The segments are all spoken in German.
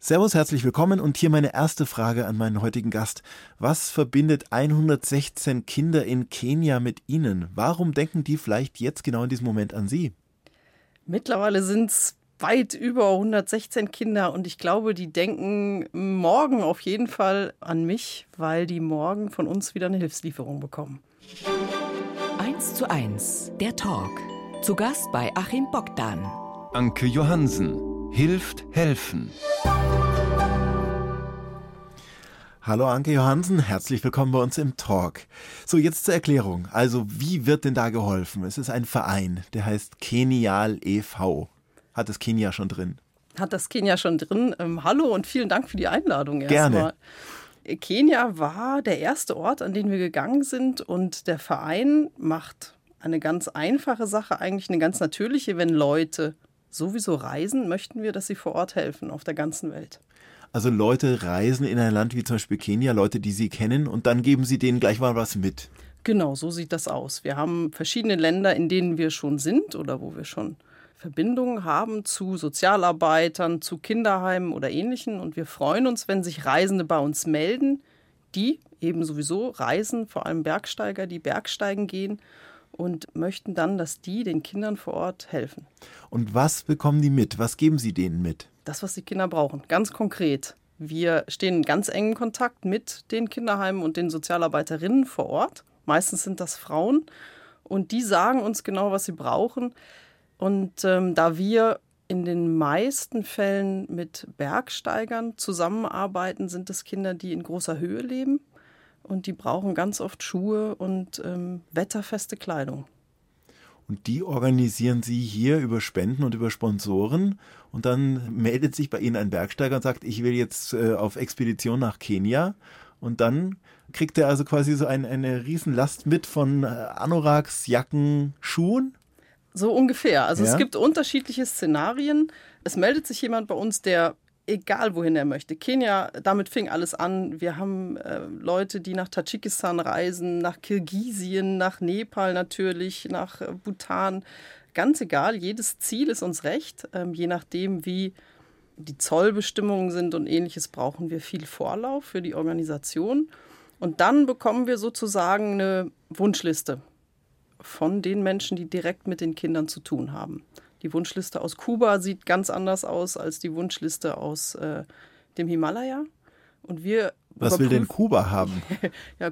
Servus, herzlich willkommen und hier meine erste Frage an meinen heutigen Gast. Was verbindet 116 Kinder in Kenia mit Ihnen? Warum denken die vielleicht jetzt genau in diesem Moment an Sie? Mittlerweile sind es weit über 116 Kinder und ich glaube, die denken morgen auf jeden Fall an mich, weil die morgen von uns wieder eine Hilfslieferung bekommen. 1:1, der Talk. Zu Gast bei Achim Bogdan. Anke Johansen. Hilft helfen. Hallo Anke Johansen, herzlich willkommen bei uns im Talk. So, jetzt zur Erklärung. Also, wie wird denn da geholfen? Es ist ein Verein, der heißt Kenial e.V. Hat das Kenia schon drin? Hat das Kenia schon drin. Hallo und vielen Dank für die Einladung Gerne. Kenia war der erste Ort, an den wir gegangen sind und der Verein macht eine ganz einfache Sache, eigentlich eine ganz natürliche, wenn Leute sowieso reisen, möchten wir, dass sie vor Ort helfen auf der ganzen Welt. Also Leute reisen in ein Land wie zum Beispiel Kenia, Leute, die sie kennen, und dann geben sie denen gleich mal was mit. Genau, so sieht das aus. Wir haben verschiedene Länder, in denen wir schon sind oder wo wir schon Verbindungen haben zu Sozialarbeitern, zu Kinderheimen oder Ähnlichem. Und wir freuen uns, wenn sich Reisende bei uns melden, die eben sowieso reisen, vor allem Bergsteiger, die Bergsteigen gehen und möchten dann, dass die den Kindern vor Ort helfen. Und was bekommen die mit? Was geben sie denen mit? Das, was die Kinder brauchen, ganz konkret. Wir stehen in ganz engem Kontakt mit den Kinderheimen und den Sozialarbeiterinnen vor Ort. Meistens sind das Frauen und die sagen uns genau, was sie brauchen. Und da wir in den meisten Fällen mit Bergsteigern zusammenarbeiten, sind es Kinder, die in großer Höhe leben und die brauchen ganz oft Schuhe und wetterfeste Kleidung. Und die organisieren Sie hier über Spenden und über Sponsoren. Und dann meldet sich bei Ihnen ein Bergsteiger und sagt, ich will jetzt auf Expedition nach Kenia. Und dann kriegt er also quasi so eine Riesenlast mit von Anoraks, Jacken, Schuhen. So ungefähr. Also Ja? Es gibt unterschiedliche Szenarien. Es meldet sich jemand bei uns, der egal wohin er möchte. Kenia, damit fing alles an. Wir haben Leute, die nach Tadschikistan reisen, nach Kirgisien, nach Nepal natürlich, nach Bhutan. Ganz egal, jedes Ziel ist uns recht. Je nachdem, wie die Zollbestimmungen sind und Ähnliches, brauchen wir viel Vorlauf für die Organisation. Und dann bekommen wir sozusagen eine Wunschliste von den Menschen, die direkt mit den Kindern zu tun haben. Die Wunschliste aus Kuba sieht ganz anders aus als die Wunschliste aus dem Himalaya. Und wir Was will denn Kuba haben? Ja,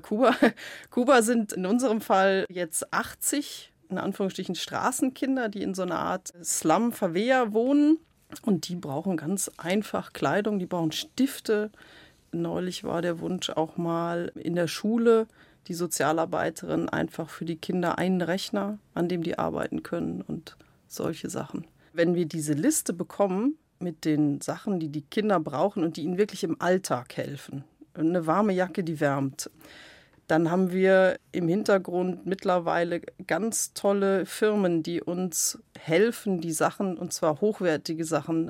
Kuba sind in unserem Fall jetzt 80, in Anführungsstrichen, Straßenkinder, die in so einer Art Slum-Favela wohnen. Und die brauchen ganz einfach Kleidung, die brauchen Stifte. Neulich war der Wunsch auch mal in der Schule, die Sozialarbeiterin einfach für die Kinder einen Rechner, an dem die arbeiten können und solche Sachen. Wenn wir diese Liste bekommen mit den Sachen, die die Kinder brauchen und die ihnen wirklich im Alltag helfen, eine warme Jacke, die wärmt, dann haben wir im Hintergrund mittlerweile ganz tolle Firmen, die uns helfen, die Sachen, und zwar hochwertige Sachen,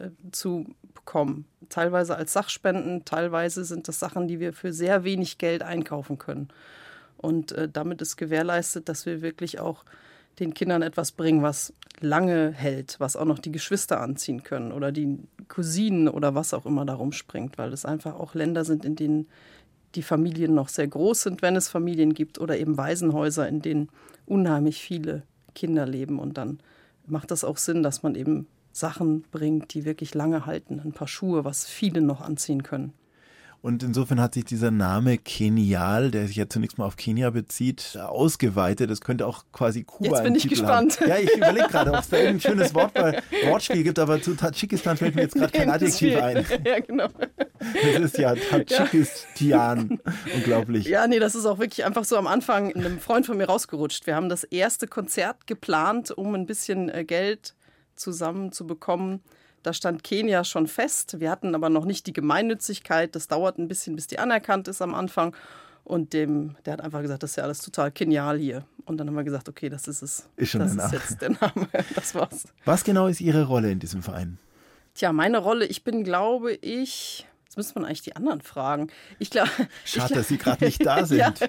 zu bekommen. Teilweise als Sachspenden, teilweise sind das Sachen, die wir für sehr wenig Geld einkaufen können. Und damit ist gewährleistet, dass wir wirklich auch den Kindern etwas bringen, was lange hält, was auch noch die Geschwister anziehen können oder die Cousinen oder was auch immer da rumspringt, weil es einfach auch Länder sind, in denen die Familien noch sehr groß sind, wenn es Familien gibt, oder eben Waisenhäuser, in denen unheimlich viele Kinder leben. Und dann macht das auch Sinn, dass man eben Sachen bringt, die wirklich lange halten. Ein paar Schuhe, was viele noch anziehen können. Und insofern hat sich dieser Name Kenial, der sich ja zunächst mal auf Kenia bezieht, ausgeweitet. Das könnte auch quasi Kuba Jetzt bin ich Titel gespannt. haben. Ja, ich überlege gerade, ob es da irgendein schönes Wortspiel gibt, aber zu Tadschikistan fällt mir jetzt gerade kein Adjektiv ein. Ja, genau. Das ist ja Tadschikistan. Unglaublich. Ja, nee, das ist auch wirklich einfach so am Anfang einem Freund von mir rausgerutscht. Wir haben das erste Konzert geplant, um ein bisschen Geld zusammenzubekommen. Da stand Kenia schon fest. Wir hatten aber noch nicht die Gemeinnützigkeit. Das dauert ein bisschen, bis die anerkannt ist am Anfang. Und der hat einfach gesagt, das ist ja alles total genial hier. Und dann haben wir gesagt, okay, das ist es. Ist schon das der Name. ist jetzt der Name. Das war's. Was genau ist Ihre Rolle in diesem Verein? Tja, meine Rolle, ich bin, glaube ich, jetzt müsste man eigentlich die anderen fragen. Schade, dass Sie gerade nicht da sind. Ja,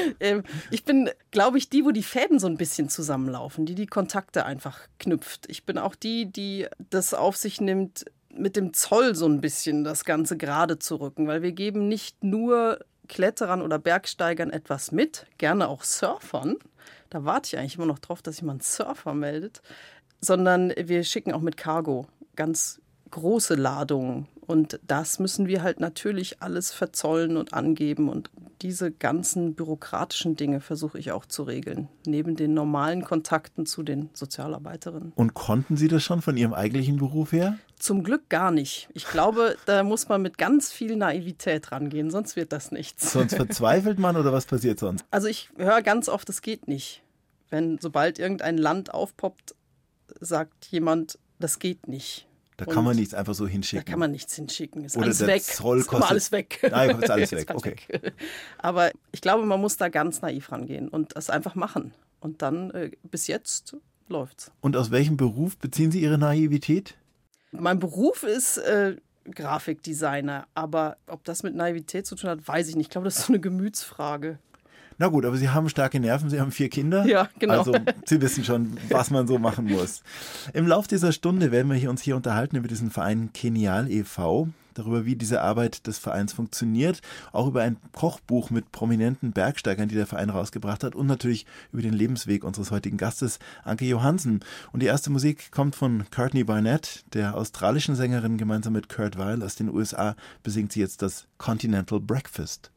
ich bin, glaube ich, die, wo die Fäden so ein bisschen zusammenlaufen, die Kontakte einfach knüpft. Ich bin auch die das auf sich nimmt, mit dem Zoll so ein bisschen das Ganze gerade zu rücken, weil wir geben nicht nur Kletterern oder Bergsteigern etwas mit, gerne auch Surfern. Da warte ich eigentlich immer noch drauf, dass sich mal ein Surfer meldet, sondern wir schicken auch mit Cargo ganz große Ladungen. Und das müssen wir halt natürlich alles verzollen und angeben. Und diese ganzen bürokratischen Dinge versuche ich auch zu regeln, neben den normalen Kontakten zu den Sozialarbeiterinnen. Und konnten Sie das schon von Ihrem eigentlichen Beruf her? Zum Glück gar nicht. Ich glaube, da muss man mit ganz viel Naivität rangehen, sonst wird das nichts. Sonst verzweifelt man oder was passiert sonst? Also ich höre ganz oft, es geht nicht. Sobald irgendein Land aufpoppt, sagt jemand, das geht nicht. Da kann man nichts einfach so hinschicken. Da kann man nichts hinschicken. Ist oder alles der weg. Zoll Ist immer alles weg. Nein, ist alles weg. Okay. Aber ich glaube, man muss da ganz naiv rangehen und das einfach machen. Und dann, bis jetzt, läuft's. Und aus welchem Beruf beziehen Sie Ihre Naivität? Mein Beruf ist Grafikdesigner. Aber ob das mit Naivität zu tun hat, weiß ich nicht. Ich glaube, das ist so eine Gemütsfrage. Na gut, aber Sie haben starke Nerven, Sie haben 4 Kinder. Ja, genau. Also Sie wissen schon, was man so machen muss. Im Lauf dieser Stunde werden wir uns hier unterhalten über diesen Verein Kenial e.V., darüber, wie diese Arbeit des Vereins funktioniert, auch über ein Kochbuch mit prominenten Bergsteigern, die der Verein rausgebracht hat und natürlich über den Lebensweg unseres heutigen Gastes, Anke Johansen. Und die erste Musik kommt von Courtney Barnett, der australischen Sängerin. Gemeinsam mit Kurt Weill aus den USA besingt sie jetzt das Continental Breakfast.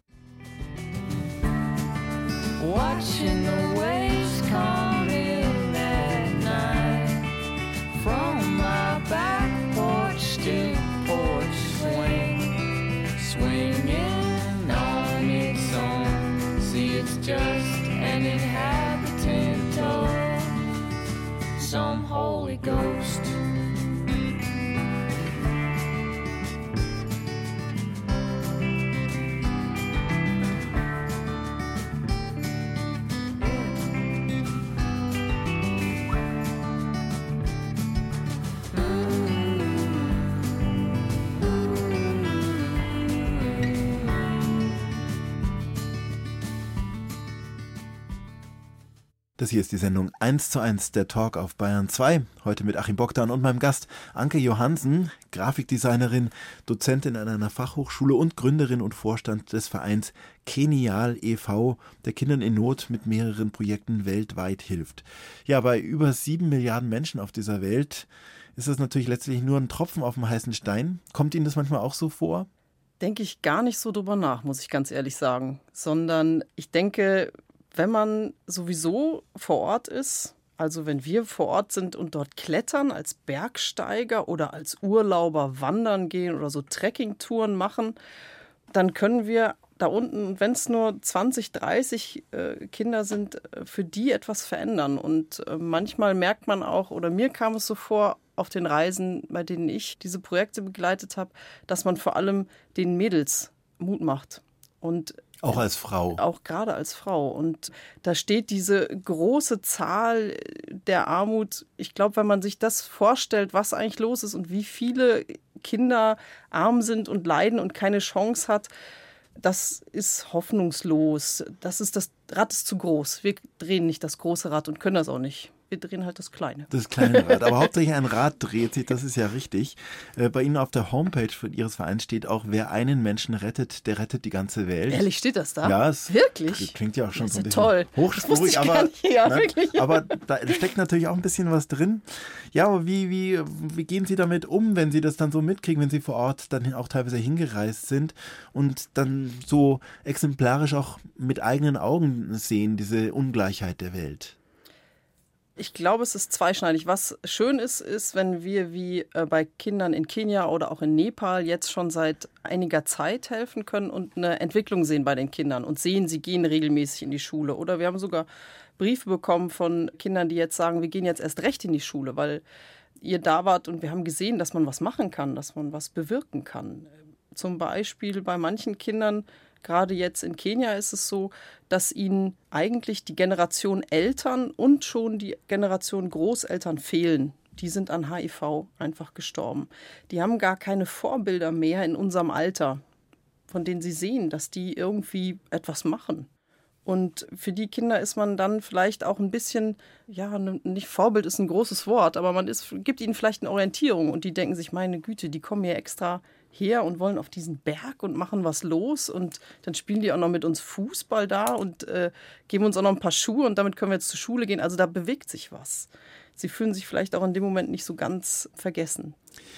Watching the waves come in at night, from my back porch to porch swing, swinging on its own. See, it's just an inhabitant of some Holy Ghost. Das hier ist die Sendung 1:1, der Talk auf Bayern 2. Heute mit Achim Bogdan und meinem Gast Anke Johansen, Grafikdesignerin, Dozentin an einer Fachhochschule und Gründerin und Vorstand des Vereins Kenial e.V., der Kindern in Not mit mehreren Projekten weltweit hilft. Ja, bei über 7 Milliarden Menschen auf dieser Welt ist das natürlich letztlich nur ein Tropfen auf dem heißen Stein. Kommt Ihnen das manchmal auch so vor? Denke ich gar nicht so drüber nach, muss ich ganz ehrlich sagen. Sondern ich denke, wenn man sowieso vor Ort ist, also wenn wir vor Ort sind und dort klettern als Bergsteiger oder als Urlauber wandern gehen oder so Trekkingtouren machen, dann können wir da unten, wenn es nur 20, 30 Kinder sind, für die etwas verändern. Und manchmal merkt man auch, oder mir kam es so vor, auf den Reisen, bei denen ich diese Projekte begleitet habe, dass man vor allem den Mädels Mut macht. Und auch als Frau. Auch gerade als Frau. Und da steht diese große Zahl der Armut. Ich glaube, wenn man sich das vorstellt, was eigentlich los ist und wie viele Kinder arm sind und leiden und keine Chance hat, das ist hoffnungslos. Das Rad ist zu groß. Wir drehen nicht das große Rad und können das auch nicht. Wir drehen halt das kleine. Das kleine Rad. Aber hauptsächlich ein Rad dreht sich, das ist ja richtig. Bei Ihnen auf der Homepage von Ihres Vereins steht auch, wer einen Menschen rettet, der rettet die ganze Welt. Ehrlich, steht das da? Ja, es wirklich? Klingt ja auch schon das so ein ist bisschen toll. hochspurig, aber wirklich. Aber da steckt natürlich auch ein bisschen was drin. Ja, aber wie gehen Sie damit um, wenn Sie das dann so mitkriegen, wenn Sie vor Ort dann auch teilweise hingereist sind und dann so exemplarisch auch mit eigenen Augen sehen, diese Ungleichheit der Welt? Ich glaube, es ist zweischneidig. Was schön ist, wenn wir wie bei Kindern in Kenia oder auch in Nepal jetzt schon seit einiger Zeit helfen können und eine Entwicklung sehen bei den Kindern und sehen, sie gehen regelmäßig in die Schule. Oder wir haben sogar Briefe bekommen von Kindern, die jetzt sagen, wir gehen jetzt erst recht in die Schule, weil ihr da wart und wir haben gesehen, dass man was machen kann, dass man was bewirken kann. Zum Beispiel bei manchen Kindern, gerade jetzt in Kenia ist es so, dass ihnen eigentlich die Generation Eltern und schon die Generation Großeltern fehlen. Die sind an HIV einfach gestorben. Die haben gar keine Vorbilder mehr in unserem Alter, von denen sie sehen, dass die irgendwie etwas machen. Und für die Kinder ist man dann vielleicht auch ein bisschen, ja, nicht Vorbild ist ein großes Wort, aber gibt ihnen vielleicht eine Orientierung und die denken sich, meine Güte, die kommen hier extra her und wollen auf diesen Berg und machen was los und dann spielen die auch noch mit uns Fußball da und geben uns auch noch ein paar Schuhe und damit können wir jetzt zur Schule gehen. Also da bewegt sich was. Sie fühlen sich vielleicht auch in dem Moment nicht so ganz vergessen.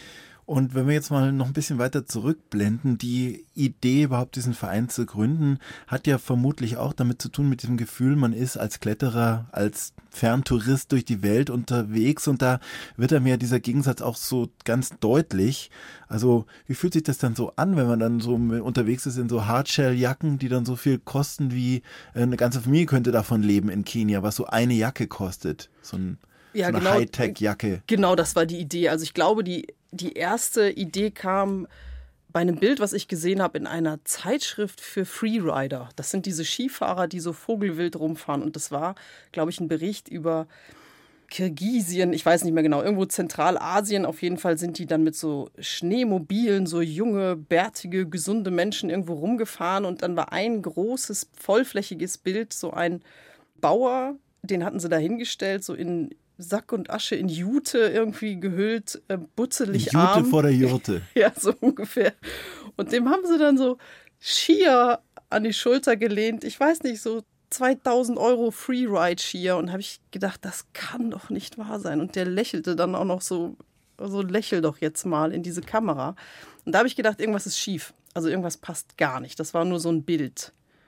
Und wenn wir jetzt mal noch ein bisschen weiter zurückblenden, die Idee, überhaupt diesen Verein zu gründen, hat ja vermutlich auch damit zu tun, mit diesem Gefühl, man ist als Kletterer, als Ferntourist durch die Welt unterwegs und da wird einem ja dieser Gegensatz auch so ganz deutlich. Also wie fühlt sich das dann so an, wenn man dann so unterwegs ist in so Hardshell-Jacken, die dann so viel kosten wie eine ganze Familie könnte davon leben in Kenia, was so eine Jacke kostet, so eine Hightech-Jacke. Genau, das war die Idee. Also ich glaube, die erste Idee kam bei einem Bild, was ich gesehen habe in einer Zeitschrift für Freerider. Das sind diese Skifahrer, die so vogelwild rumfahren. Und das war, glaube ich, ein Bericht über Kirgisien, ich weiß nicht mehr genau, irgendwo Zentralasien. Auf jeden Fall sind die dann mit so Schneemobilen, so junge, bärtige, gesunde Menschen irgendwo rumgefahren. Und dann war ein großes, vollflächiges Bild, so ein Bauer, den hatten sie da hingestellt, so in Sack und Asche, in Jute irgendwie gehüllt, butzelig arm. Jute vor der Jurte. Ja, so ungefähr. Und dem haben sie dann so Skier an die Schulter gelehnt. Ich weiß nicht, so 2.000 € Freeride-Skier. Und habe ich gedacht, das kann doch nicht wahr sein. Und der lächelte dann auch noch so lächel doch jetzt mal in diese Kamera. Und da habe ich gedacht, irgendwas ist schief. Also irgendwas passt gar nicht. Das war nur so ein Bild.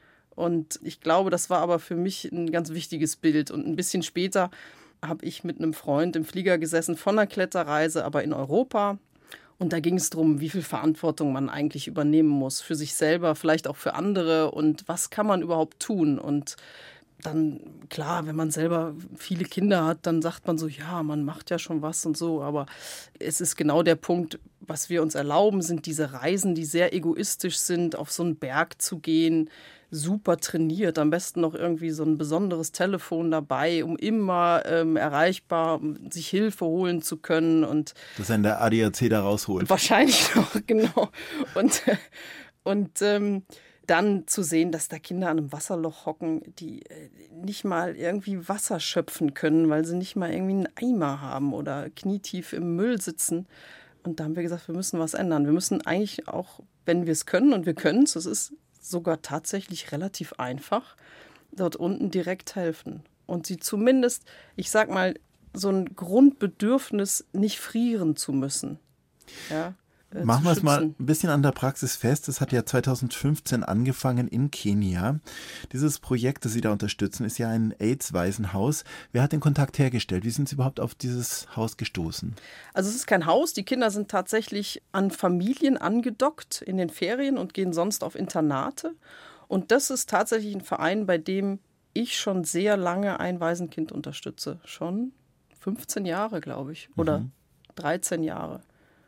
Und ich glaube, das war aber für mich ein ganz wichtiges Bild. Und ein bisschen später habe ich mit einem Freund im Flieger gesessen von einer Kletterreise, aber in Europa. Und da ging es darum, wie viel Verantwortung man eigentlich übernehmen muss für sich selber, vielleicht auch für andere und was kann man überhaupt tun. Und dann, klar, wenn man selber viele Kinder hat, dann sagt man so, ja, man macht ja schon was und so. Aber es ist genau der Punkt, was wir uns erlauben, sind diese Reisen, die sehr egoistisch sind, auf so einen Berg zu gehen, super trainiert, am besten noch irgendwie so ein besonderes Telefon dabei, um immer erreichbar, sich Hilfe holen zu können. Und das einen der ADAC da rausholt. Wahrscheinlich noch, genau. Und dann zu sehen, dass da Kinder an einem Wasserloch hocken, die nicht mal irgendwie Wasser schöpfen können, weil sie nicht mal irgendwie einen Eimer haben oder knietief im Müll sitzen. Und da haben wir gesagt, wir müssen was ändern. Wir müssen eigentlich auch, wenn wir es können, und wir können es, es ist sogar tatsächlich relativ einfach, dort unten direkt helfen. Und sie zumindest, ich sag mal, so ein Grundbedürfnis, nicht frieren zu müssen. Ja, machen wir es mal ein bisschen an der Praxis fest. Das hat ja 2015 angefangen in Kenia. Dieses Projekt, das Sie da unterstützen, ist ja ein AIDS-Waisenhaus. Wer hat den Kontakt hergestellt? Wie sind Sie überhaupt auf dieses Haus gestoßen? Also es ist kein Haus. Die Kinder sind tatsächlich an Familien angedockt in den Ferien und gehen sonst auf Internate. Und das ist tatsächlich ein Verein, bei dem ich schon sehr lange ein Waisenkind unterstütze. Schon 15 Jahre, glaube ich. Oder 13 Jahre.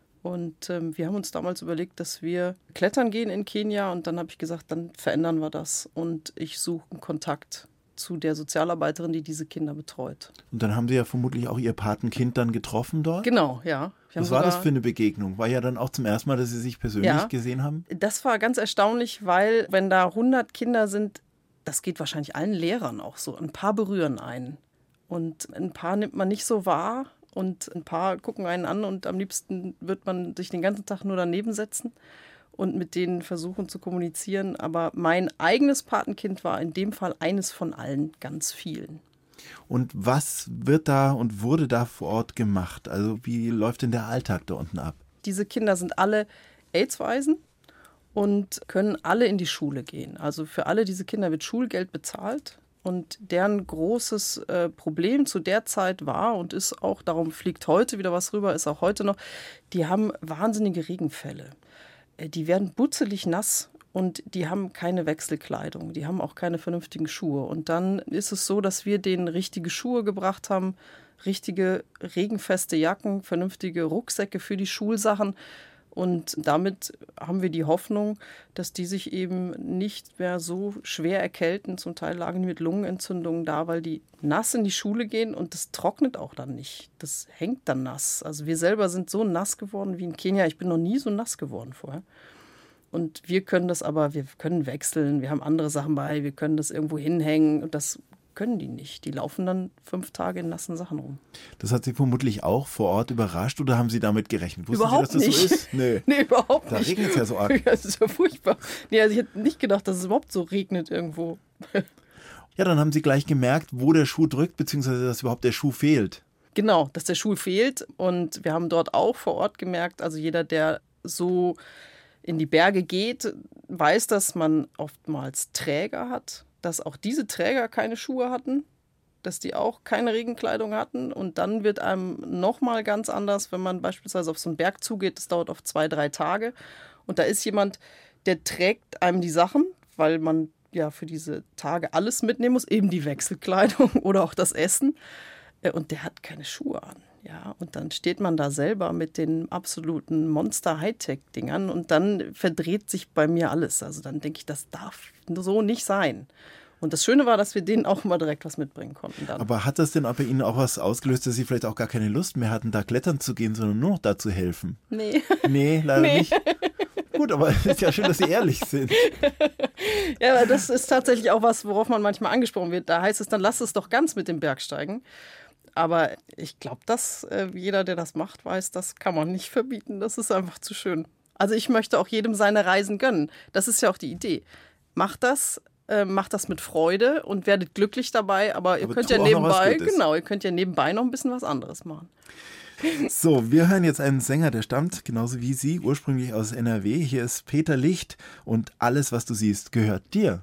Und wir haben uns damals überlegt, dass wir klettern gehen in Kenia. Und dann habe ich gesagt, dann verändern wir das. Und ich suche einen Kontakt zu der Sozialarbeiterin, die diese Kinder betreut. Und dann haben Sie ja vermutlich auch Ihr Patenkind dann getroffen dort? Genau, ja. Was war das für eine Begegnung? War ja dann auch zum ersten Mal, dass Sie sich persönlich gesehen haben? Das war ganz erstaunlich, weil wenn da 100 Kinder sind, das geht wahrscheinlich allen Lehrern auch so. Ein paar berühren einen. Und ein paar nimmt man nicht so wahr. Und ein paar gucken einen an und am liebsten wird man sich den ganzen Tag nur daneben setzen und mit denen versuchen zu kommunizieren. Aber mein eigenes Patenkind war in dem Fall eines von allen, ganz vielen. Und was wird da und wurde da vor Ort gemacht? Also wie läuft denn der Alltag da unten ab? Diese Kinder sind alle AIDS-Waisen und können alle in die Schule gehen. Also für alle diese Kinder wird Schulgeld bezahlt. Und deren großes Problem zu der Zeit war und ist auch, darum fliegt heute wieder was rüber, ist auch heute noch, die haben wahnsinnige Regenfälle. Die werden butzelig nass und die haben keine Wechselkleidung, die haben auch keine vernünftigen Schuhe. Und dann ist es so, dass wir denen richtige Schuhe gebracht haben, richtige regenfeste Jacken, vernünftige Rucksäcke für die Schulsachen. Und damit haben wir die Hoffnung, dass die sich eben nicht mehr so schwer erkälten. Zum Teil lagen die mit Lungenentzündungen da, weil die nass in die Schule gehen und das trocknet auch dann nicht. Das hängt dann nass. Also wir selber sind so nass geworden wie in Kenia. Ich bin noch nie so nass geworden vorher. Und wir können das aber, wir können wechseln, wir haben andere Sachen bei, wir können das irgendwo hinhängen und das können die nicht. Die laufen dann 5 Tage in nassen Sachen rum. Das hat Sie vermutlich auch vor Ort überrascht oder haben Sie damit gerechnet? Wussten Überhaupt Sie, dass das nicht. so ist? Nee. Nee, überhaupt Da nicht. regnet es ja so arg. Ja, das ist ja furchtbar. Nee, also ich hätte nicht gedacht, dass es überhaupt so regnet irgendwo. Ja, dann haben Sie gleich gemerkt, wo der Schuh drückt, beziehungsweise dass überhaupt der Schuh fehlt. Genau, dass der Schuh fehlt. Und wir haben dort auch vor Ort gemerkt, also jeder, der so in die Berge geht, weiß, dass man oftmals Träger hat, dass auch diese Träger keine Schuhe hatten, dass die auch keine Regenkleidung hatten. Und dann wird einem nochmal ganz anders, wenn man beispielsweise auf so einen Berg zugeht. Das dauert oft 2-3 Tage. Und da ist jemand, der trägt einem die Sachen, weil man ja für diese Tage alles mitnehmen muss, eben die Wechselkleidung oder auch das Essen. Und der hat keine Schuhe an. Ja, und dann steht man da selber mit den absoluten Monster-Hightech-Dingern und dann verdreht sich bei mir alles. Also dann denke ich, das darf so nicht sein. Und das Schöne war, dass wir denen auch immer direkt was mitbringen konnten. Dann. Aber hat das denn bei Ihnen auch was ausgelöst, dass Sie vielleicht auch gar keine Lust mehr hatten, da klettern zu gehen, sondern nur noch da zu helfen? Nee. Nee, leider nicht. Gut, aber es ist ja schön, dass Sie ehrlich sind. Ja, aber das ist tatsächlich auch was, worauf man manchmal angesprochen wird. Da heißt es dann, lass es doch ganz mit dem Bergsteigen. Aber ich glaube, dass jeder, der das macht, weiß, das kann man nicht verbieten. Das ist einfach zu schön. Also ich möchte auch jedem seine Reisen gönnen. Das ist ja auch die Idee. Macht das mit Freude und werdet glücklich dabei. Aber ihr könnt ja nebenbei, ihr könnt ja nebenbei noch ein bisschen was anderes machen. So, wir hören jetzt einen Sänger, der stammt, genauso wie Sie, ursprünglich aus NRW. Hier ist Peter Licht und alles, was du siehst, gehört dir.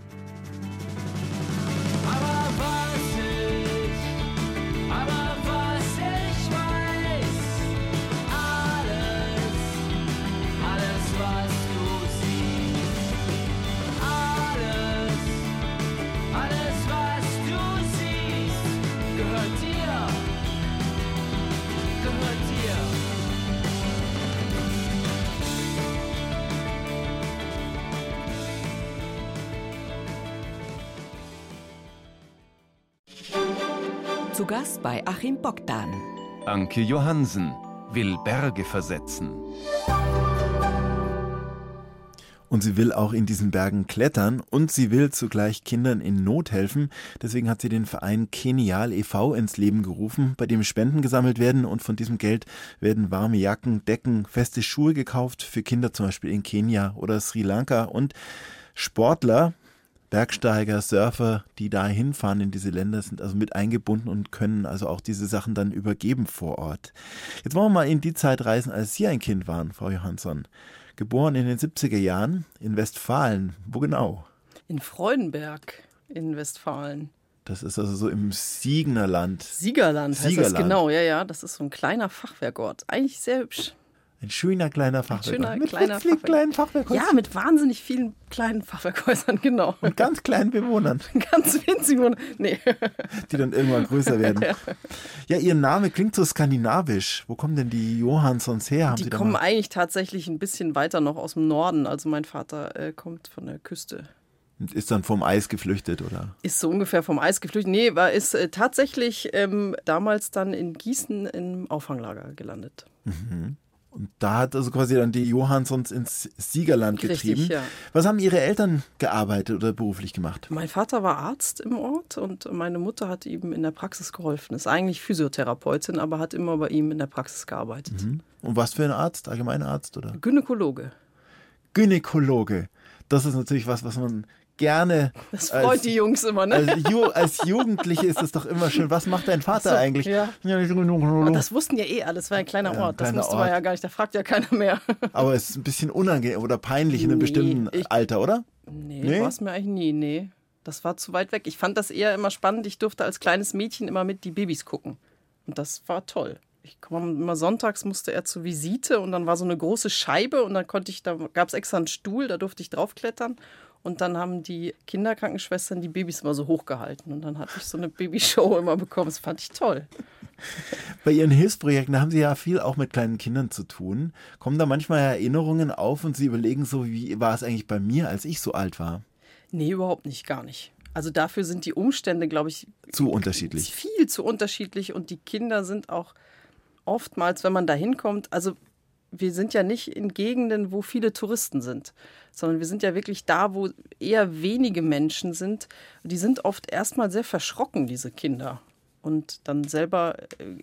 Zu Gast bei Achim Bogdan. Anke Johansen will Berge versetzen. Und sie will auch in diesen Bergen klettern und sie will zugleich Kindern in Not helfen. Deswegen hat sie den Verein Kenial e.V. ins Leben gerufen, bei dem Spenden gesammelt werden und von diesem Geld werden warme Jacken, Decken, feste Schuhe gekauft für Kinder zum Beispiel in Kenia oder Sri Lanka und Sportler, Bergsteiger, Surfer, die da hinfahren in diese Länder, sind also mit eingebunden und können also auch diese Sachen dann übergeben vor Ort. Jetzt wollen wir mal in die Zeit reisen, als Sie ein Kind waren, Frau Johansson. Geboren in den 70er Jahren in Westfalen. Wo genau? In Freudenberg in Westfalen. Das ist also so im Siegerland. Siegerland heißt das genau, ja. Das ist so ein kleiner Fachwerkort. Eigentlich sehr hübsch. Ein schöner kleiner Fachwerk. Mit kleiner kleinen Fachwerkhäusern. Ja, mit wahnsinnig vielen kleinen Fachwerkhäusern, genau. Und ganz kleinen Bewohnern. Ganz winzig. Nee. Die dann irgendwann größer werden. Ja, Ihr Name klingt so skandinavisch. Wo kommen denn die Johanssons her? Die kommen eigentlich tatsächlich ein bisschen weiter noch aus dem Norden. Also mein Vater kommt von der Küste. Und ist dann vom Eis geflüchtet, oder? Ist so ungefähr vom Eis geflüchtet. Nee, ist tatsächlich damals dann in Gießen im Auffanglager gelandet. Mhm. Und da hat also quasi dann die Johanssons ins Siegerland getrieben. Richtig, ja. Was haben Ihre Eltern gearbeitet oder beruflich gemacht? Mein Vater war Arzt im Ort und meine Mutter hat ihm in der Praxis geholfen. Ist eigentlich Physiotherapeutin, aber hat immer bei ihm in der Praxis gearbeitet. Mhm. Und was für ein Arzt? Allgemeinarzt oder? Gynäkologe. Gynäkologe. Das ist natürlich was man gerne... Das freut die Jungs immer, ne? Als Jugendliche ist das doch immer schön. Was macht dein Vater so, eigentlich? Ja. Und das wussten ja alles war ein kleiner Ort. Das wusste man ja gar nicht, da fragt ja keiner mehr. Aber es ist ein bisschen unangenehm oder peinlich in einem bestimmten Alter, oder? Nee? War es mir eigentlich nie, Das war zu weit weg. Ich fand das eher immer spannend. Ich durfte als kleines Mädchen immer mit die Babys gucken. Und das war toll. Ich komme immer sonntags, musste er zur Visite und dann war so eine große Scheibe und dann da gab es extra einen Stuhl, da durfte ich draufklettern. Und dann haben die Kinderkrankenschwestern die Babys immer so hochgehalten. Und dann hatte ich so eine Babyshow immer bekommen. Das fand ich toll. Bei Ihren Hilfsprojekten haben Sie ja viel auch mit kleinen Kindern zu tun. Kommen da manchmal Erinnerungen auf und Sie überlegen so, wie war es eigentlich bei mir, als ich so alt war? Nee, überhaupt nicht, gar nicht. Also dafür sind die Umstände, glaube ich, zu unterschiedlich. Viel zu unterschiedlich. Und die Kinder sind auch oftmals, wenn man da hinkommt, also wir sind ja nicht in Gegenden, wo viele Touristen sind, sondern wir sind ja wirklich da, wo eher wenige Menschen sind. Die sind oft erstmal sehr verschrocken, diese Kinder. Und dann selber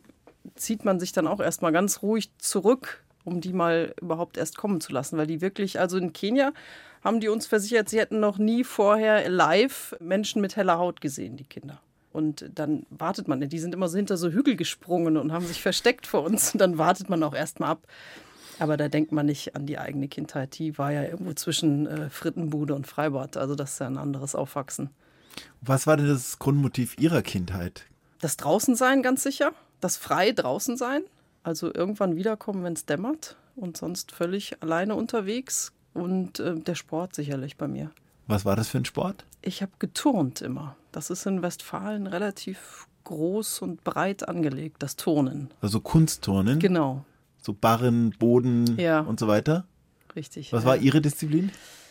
zieht man sich dann auch erstmal ganz ruhig zurück, um die mal überhaupt erst kommen zu lassen. Weil die wirklich, also in Kenia haben die uns versichert, sie hätten noch nie vorher live Menschen mit heller Haut gesehen, die Kinder. Und dann wartet man, die sind immer so hinter so Hügel gesprungen und haben sich versteckt vor uns. Und dann wartet man auch erstmal ab. Aber da denkt man nicht an die eigene Kindheit. Die war ja irgendwo zwischen Frittenbude und Freibad. Also das ist ja ein anderes Aufwachsen. Was war denn das Grundmotiv Ihrer Kindheit? Das Draußensein ganz sicher. Das frei draußen sein. Also irgendwann wiederkommen, wenn es dämmert. Und sonst völlig alleine unterwegs. Und der Sport sicherlich bei mir. Was war das für ein Sport? Ich habe geturnt immer. Das ist in Westfalen relativ groß und breit angelegt, das Turnen. Also Kunstturnen? Genau. So Barren, Boden Ja. und so weiter? Richtig. Was war Ihre Disziplin?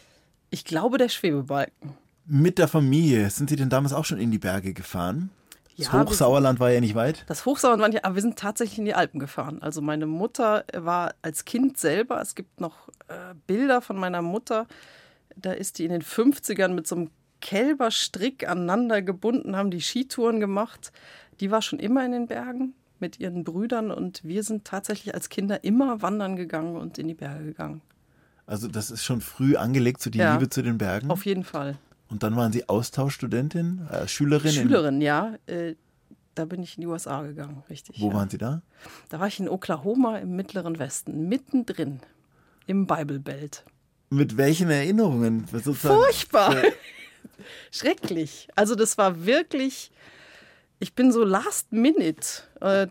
Ich glaube, der Schwebebalken. Mit der Familie. Sind Sie denn damals auch schon in die Berge gefahren? Das Ja, Hochsauerland war ja nicht weit. Das Hochsauerland war nicht, aber wir sind tatsächlich in die Alpen gefahren. Also meine Mutter war als Kind selber, es gibt noch Bilder von meiner Mutter, da ist die in den 50ern mit so einem Kälberstrick aneinander gebunden, haben die Skitouren gemacht. Die war schon immer in den Bergen mit ihren Brüdern und wir sind tatsächlich als Kinder immer wandern gegangen und in die Berge gegangen. Also das ist schon früh angelegt, so die Ja. Liebe zu den Bergen. Auf jeden Fall. Und dann waren Sie Austauschstudentin, Schülerin? Schülerin, ja. Da bin ich in die USA gegangen, richtig. Wo ja. waren Sie da? Da war ich in Oklahoma im Mittleren Westen, mittendrin im Bible Belt. Mit welchen Erinnerungen? Sozusagen? Furchtbar. Schrecklich. Also das war wirklich, ich bin so last minute.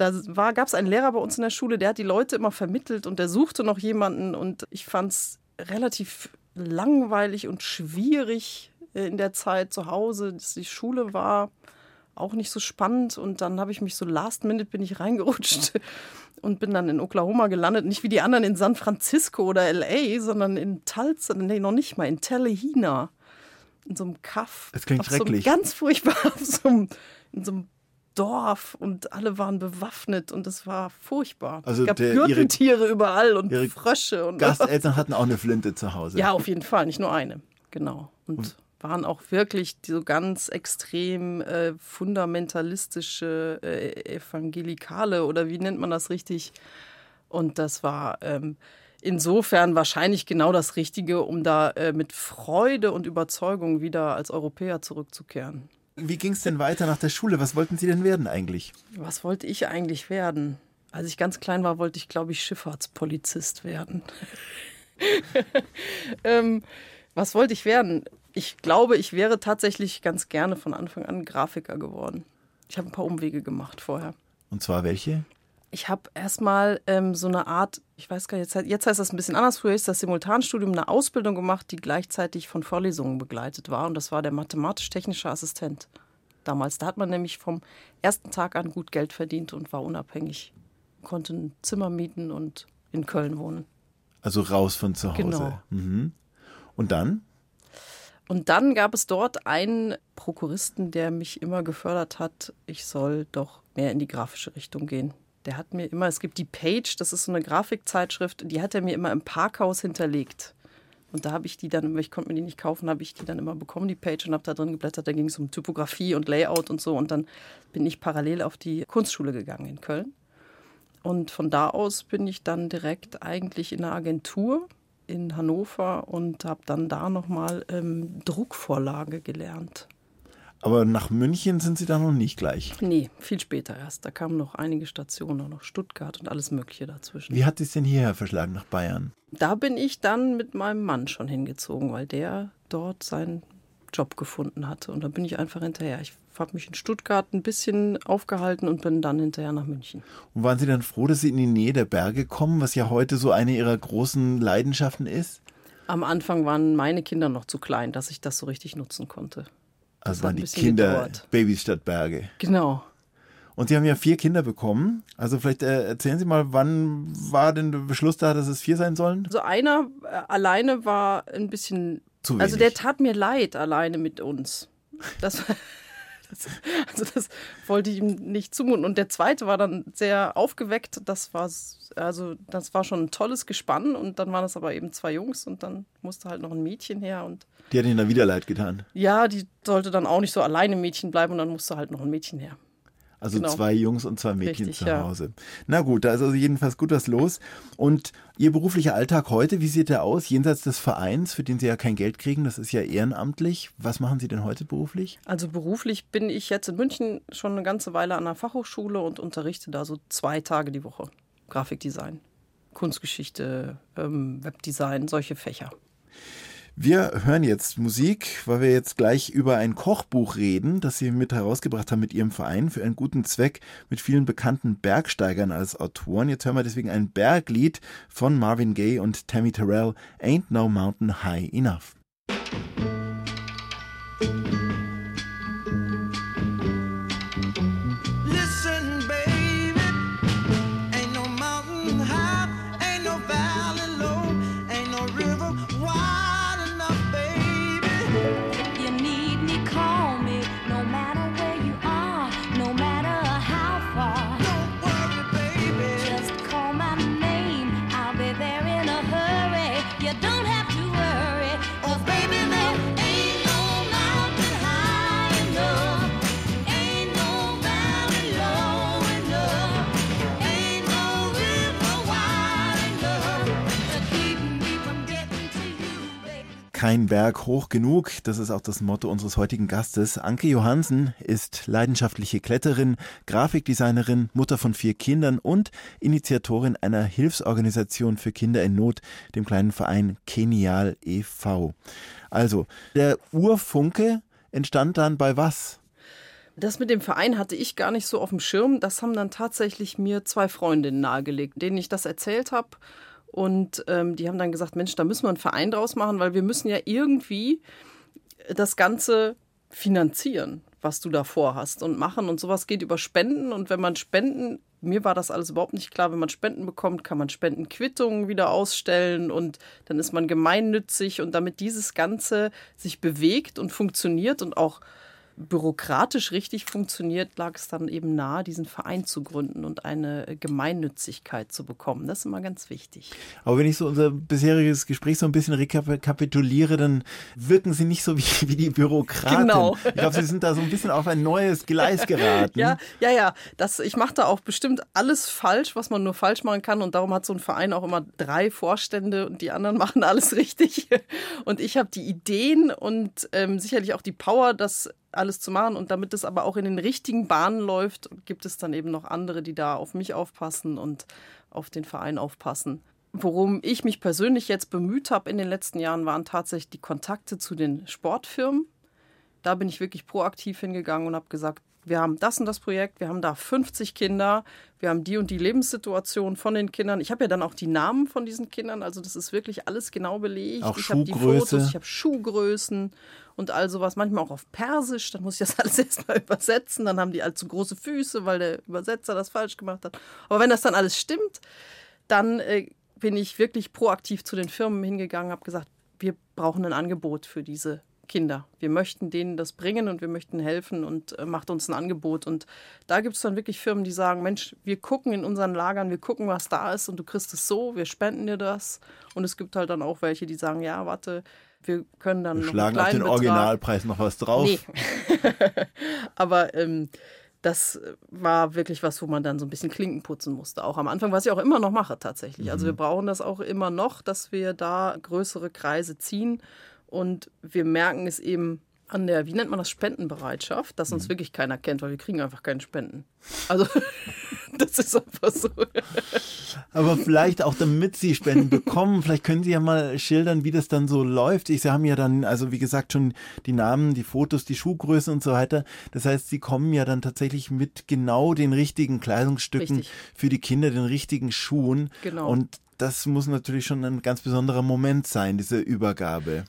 Da gab es einen Lehrer bei uns in der Schule, der hat die Leute immer vermittelt und der suchte noch jemanden. Und ich fand es relativ langweilig und schwierig in der Zeit zu Hause. Die Schule war auch nicht so spannend und dann habe ich mich so last minute bin ich reingerutscht und bin dann in Oklahoma gelandet. Nicht wie die anderen in San Francisco oder L.A., sondern in Tulsa, nee, noch nicht mal, in Talihina. In so einem Kaff. Das klingt schrecklich. Ganz furchtbar. In so einem Dorf und alle waren bewaffnet und es war furchtbar. Also es gab Gürteltiere überall und ihre Frösche. Und Gasteltern hatten auch eine Flinte zu Hause. ja, auf jeden Fall, nicht nur eine. Genau. Und waren auch wirklich so ganz extrem fundamentalistische Evangelikale oder wie nennt man das richtig? Und das war insofern wahrscheinlich genau das Richtige, um da mit Freude und Überzeugung wieder als Europäer zurückzukehren. Wie ging es denn weiter nach der Schule? Was wollten Sie denn werden eigentlich? Was wollte ich eigentlich werden? Als ich ganz klein war, wollte ich, glaube ich, Schifffahrtspolizist werden. Was wollte ich werden? Ich glaube, ich wäre tatsächlich ganz gerne von Anfang an Grafiker geworden. Ich habe ein paar Umwege gemacht vorher. Und zwar welche? Ich habe erstmal so eine Art, ich weiß gar nicht, jetzt heißt das ein bisschen anders, früher ist das Simultanstudium, eine Ausbildung gemacht, die gleichzeitig von Vorlesungen begleitet war. Und das war der mathematisch-technische Assistent damals. Da hat man nämlich vom ersten Tag an gut Geld verdient und war unabhängig. Konnte ein Zimmer mieten und in Köln wohnen. Also raus von zu Hause. Genau. Mhm. Und dann? Und dann gab es dort einen Prokuristen, der mich immer gefördert hat, ich soll doch mehr in die grafische Richtung gehen. Der hat mir immer, es gibt die Page, das ist so eine Grafikzeitschrift, die hat er mir immer im Parkhaus hinterlegt. Und da habe ich die dann, ich konnte mir die nicht kaufen, habe ich die dann immer bekommen, die Page, und habe da drin geblättert. Da ging es um Typografie und Layout und so. Und dann bin ich parallel auf die Kunstschule gegangen in Köln. Und von da aus bin ich dann direkt eigentlich in einer Agentur in Hannover und habe dann da nochmal Druckvorlage gelernt. Aber nach München sind Sie da noch nicht gleich. Nee, viel später erst. Da kamen noch einige Stationen, auch noch Stuttgart und alles Mögliche dazwischen. Wie hat Sie es denn hierher verschlagen, nach Bayern? Da bin ich dann mit meinem Mann schon hingezogen, weil der dort seinen Job gefunden hatte. Und da bin ich einfach hinterher. Ich habe mich in Stuttgart ein bisschen aufgehalten und bin dann hinterher nach München. Und waren Sie dann froh, dass Sie in die Nähe der Berge kommen, was ja heute so eine Ihrer großen Leidenschaften ist? Am Anfang waren meine Kinder noch zu klein, dass ich das so richtig nutzen konnte. Also hat waren ein die bisschen Kinder gedauert. Babys statt Berge. Genau. Und Sie haben ja 4 Kinder bekommen. Also vielleicht erzählen Sie mal, wann war denn der Beschluss da, dass es 4 sein sollen? Also einer alleine war ein bisschen, Zu wenig. also der tat mir leid alleine mit uns. Das Das wollte ich ihm nicht zumuten. Und der zweite war dann sehr aufgeweckt. Das war schon ein tolles Gespann. Und dann waren es aber eben 2 Jungs und dann musste halt noch ein Mädchen her. Und Die hat Ihnen dann wieder leid getan. ja, die sollte dann auch nicht so alleine Mädchen bleiben und dann musste halt noch ein Mädchen her. Also Genau. 2 Jungs und 2 Mädchen Richtig, zu ja. Hause. Na gut, da ist also jedenfalls gut was los. Und Ihr beruflicher Alltag heute, wie sieht der aus? Jenseits des Vereins, für den Sie ja kein Geld kriegen, das ist ja ehrenamtlich. Was machen Sie denn heute beruflich? Also beruflich bin ich jetzt in München schon eine ganze Weile an der Fachhochschule und unterrichte da so 2 Tage die Woche. Grafikdesign, Kunstgeschichte, Webdesign, solche Fächer. Wir hören jetzt Musik, weil wir jetzt gleich über ein Kochbuch reden, das Sie mit herausgebracht haben mit Ihrem Verein für einen guten Zweck mit vielen bekannten Bergsteigern als Autoren. Jetzt hören wir deswegen ein Berglied von Marvin Gaye und Tammy Terrell, Ain't No Mountain High Enough. Listen, baby, ain't no mountain high, ain't no valley low, ain't no river wide enough, baby. If you need me, call me. No matter where you are, no matter how far. Don't worry, baby. Just call my name. I'll be there in a hurry. You don't have to worry. 'Cause baby, there ain't no mountain high enough. Ain't no valley low enough. Ain't no river wide enough to keep me from getting to you, baby. Kein Berg hoch genug, das ist auch das Motto unseres heutigen Gastes. Anke Johansen ist leidenschaftliche Kletterin, Grafikdesignerin, Mutter von 4 Kindern und Initiatorin einer Hilfsorganisation für Kinder in Not, dem kleinen Verein Kenial e.V. Also, der Urfunke entstand dann bei was? Das mit dem Verein hatte ich gar nicht so auf dem Schirm. Das haben dann tatsächlich mir 2 Freundinnen nahegelegt, denen ich das erzählt habe. Und die haben dann gesagt, Mensch, da müssen wir einen Verein draus machen, weil wir müssen ja irgendwie das Ganze finanzieren, was du da vorhast und machen. Und sowas geht über Spenden. Und wenn man Spenden, mir war das alles überhaupt nicht klar, wenn man Spenden bekommt, kann man Spendenquittungen wieder ausstellen und dann ist man gemeinnützig. Und damit dieses Ganze sich bewegt und funktioniert und auch bürokratisch richtig funktioniert, lag es dann eben nahe, diesen Verein zu gründen und eine Gemeinnützigkeit zu bekommen. Das ist immer ganz wichtig. Aber wenn ich so unser bisheriges Gespräch so ein bisschen rekapituliere, dann wirken Sie nicht so wie die Bürokraten. Genau. Ich glaube, Sie sind da so ein bisschen auf ein neues Gleis geraten. Ja. Ich mache da auch bestimmt alles falsch, was man nur falsch machen kann. Und darum hat so ein Verein auch immer 3 Vorstände und die anderen machen alles richtig. Und ich habe die Ideen und sicherlich auch die Power, das alles zu machen. Und damit es aber auch in den richtigen Bahnen läuft, gibt es dann eben noch andere, die da auf mich aufpassen und auf den Verein aufpassen. Worum ich mich persönlich jetzt bemüht habe in den letzten Jahren, waren tatsächlich die Kontakte zu den Sportfirmen. Da bin ich wirklich proaktiv hingegangen und habe gesagt, wir haben das und das Projekt, wir haben da 50 Kinder, wir haben die und die Lebenssituation von den Kindern. Ich habe ja dann auch die Namen von diesen Kindern, also das ist wirklich alles genau belegt. Auch ich habe die Schuhgröße. Fotos, ich habe Schuhgrößen und all sowas, manchmal auch auf Persisch, dann muss ich das alles erstmal übersetzen, dann haben die allzu große Füße, weil der Übersetzer das falsch gemacht hat. Aber wenn das dann alles stimmt, dann bin ich wirklich proaktiv zu den Firmen hingegangen, habe gesagt, wir brauchen ein Angebot für diese Kinder. Wir möchten denen das bringen und wir möchten helfen und macht uns ein Angebot. Und da gibt es dann wirklich Firmen, die sagen, Mensch, wir gucken in unseren Lagern, wir gucken, was da ist und du kriegst es so, wir spenden dir das. Und es gibt halt dann auch welche, die sagen, ja, warte, wir können dann Wir noch schlagen einen auf den kleinen Betrag. Originalpreis noch was drauf. Nee. Aber das war wirklich was, wo man dann so ein bisschen Klinken putzen musste. Auch am Anfang, was ich auch immer noch mache tatsächlich. Also wir brauchen das auch immer noch, dass wir da größere Kreise ziehen. Und wir merken es eben an der, wie nennt man das, Spendenbereitschaft, dass uns wirklich keiner kennt, weil wir kriegen einfach keine Spenden. Also das ist einfach so. Aber vielleicht auch, damit Sie Spenden bekommen, vielleicht können Sie ja mal schildern, wie das dann so läuft. Sie haben ja dann, also wie gesagt, schon die Namen, die Fotos, die Schuhgrößen und so weiter. Das heißt, Sie kommen ja dann tatsächlich mit genau den richtigen Kleidungsstücken Richtig. für die Kinder, den richtigen Schuhen. Genau. Und das muss natürlich schon ein ganz besonderer Moment sein, diese Übergabe.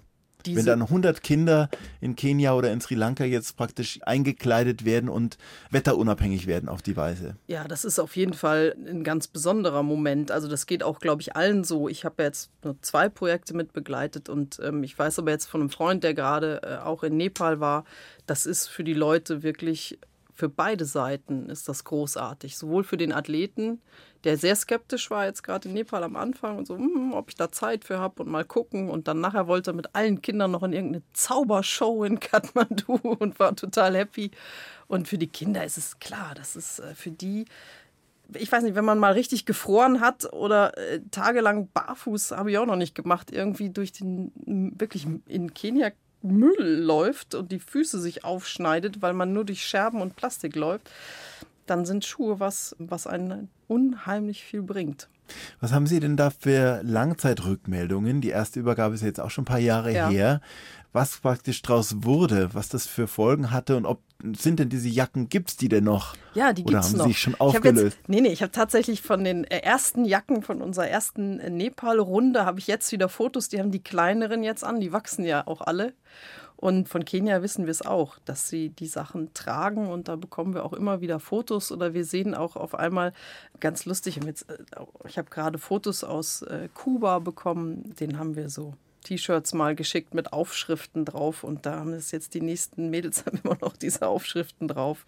Wenn dann 100 Kinder in Kenia oder in Sri Lanka jetzt praktisch eingekleidet werden und wetterunabhängig werden auf die Weise. Ja, das ist auf jeden Fall ein ganz besonderer Moment. Also das geht auch, glaube ich, allen so. Ich habe ja jetzt nur 2 Projekte mit begleitet und ich weiß aber jetzt von einem Freund, der gerade auch in Nepal war, das ist für die Leute wirklich, für beide Seiten ist das großartig. Sowohl für den Athleten, der sehr skeptisch war jetzt gerade in Nepal am Anfang und so, ob ich da Zeit für habe und mal gucken. Und dann nachher wollte er mit allen Kindern noch in irgendeine Zaubershow in Kathmandu und war total happy. Und für die Kinder ist es klar, das ist für die, ich weiß nicht, wenn man mal richtig gefroren hat oder tagelang barfuß, habe ich auch noch nicht gemacht, irgendwie durch den, wirklich in Kenia Müll läuft und die Füße sich aufschneidet, weil man nur durch Scherben und Plastik läuft, dann sind Schuhe was einen unheimlich viel bringt. Was haben Sie denn da für Langzeitrückmeldungen? Die erste Übergabe ist jetzt auch schon ein paar Jahre her. Was praktisch draus wurde, was das für Folgen hatte und sind denn diese Jacken, gibt's die denn noch? Ja, die gibt's noch. Oder haben sie sich schon aufgelöst? Ich habe tatsächlich von den ersten Jacken von unserer ersten Nepal-Runde habe ich jetzt wieder Fotos, die haben die kleineren jetzt an, die wachsen ja auch alle. Und von Kenia wissen wir es auch, dass sie die Sachen tragen und da bekommen wir auch immer wieder Fotos oder wir sehen auch auf einmal, ganz lustig, ich habe gerade Fotos aus Kuba bekommen, den haben wir so T-Shirts mal geschickt mit Aufschriften drauf und da haben es jetzt die nächsten Mädels haben immer noch diese Aufschriften drauf.